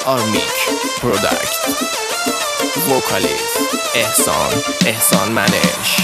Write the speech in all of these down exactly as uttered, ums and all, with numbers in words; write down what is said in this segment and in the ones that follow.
آرمیک پروداکت، وکالیست احسان احسان منش.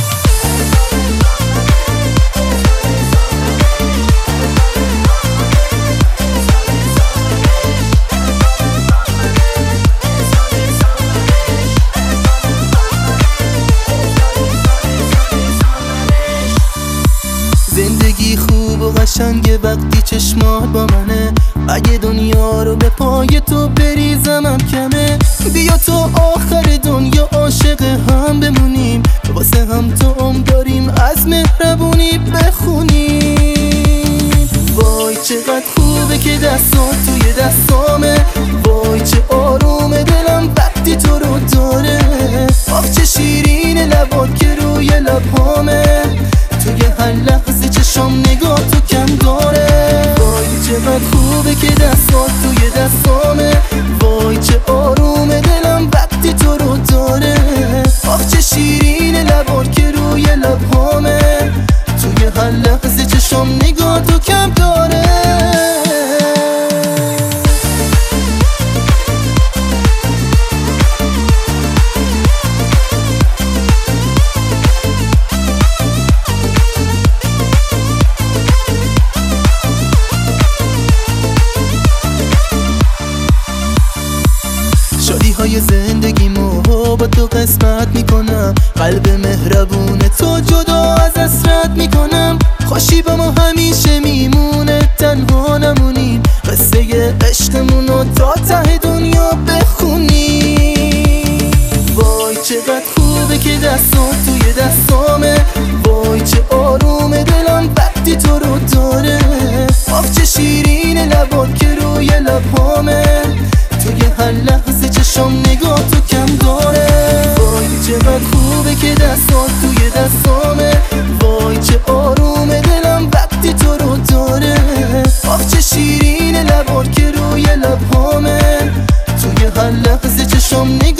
زندگی خوب و قشنگه وقتی چشمات با منه. اگه دنیا رو به پای تو بریزمم کمه. بیا تو آخر دنیا عاشق هم بمونیم، واسه هم تو عمر داریم از مهربونی بخونیم. وای چقدر خوبه که دستات توی دستامه، وای چه آرومه دلم وقتی تو رو داره. آخ چه شیرینه لبات که روی لبامه، توی هر لحظه چشام نگاه تو کم داره. وای چقدر خوبه که دستات توی دستامه، وای چه آرومه دلم وقتی تو رو داره. آخ چه شیرینه لبات که روی لبامه، توی هر لحظه چشام نگاه تو کم داره. شادی های زندگیمو با تو قسمت میکنم، قلب مهربون تو جدا از اسرت میکنم. خوشی با ما همیشه میمونه، تنها نمونیم، قصه عشقمونو تا ته دنیا بخونیم. وای چقدر خوبه که دستات توی دستامه، وای چه آرومه دلم وقتی تو رو داره. آخ چه شیرینه لبات که روی لبامه، توی هر لحظه چشام نگاه تو کم داره. وای چقدر خوبه که دستات توی دستامه، وای چه آرومه دلم وقتی تو رو داره. آخ چه شیرینه لبات که روی لبامه، توی هر لحظه چشام نگاه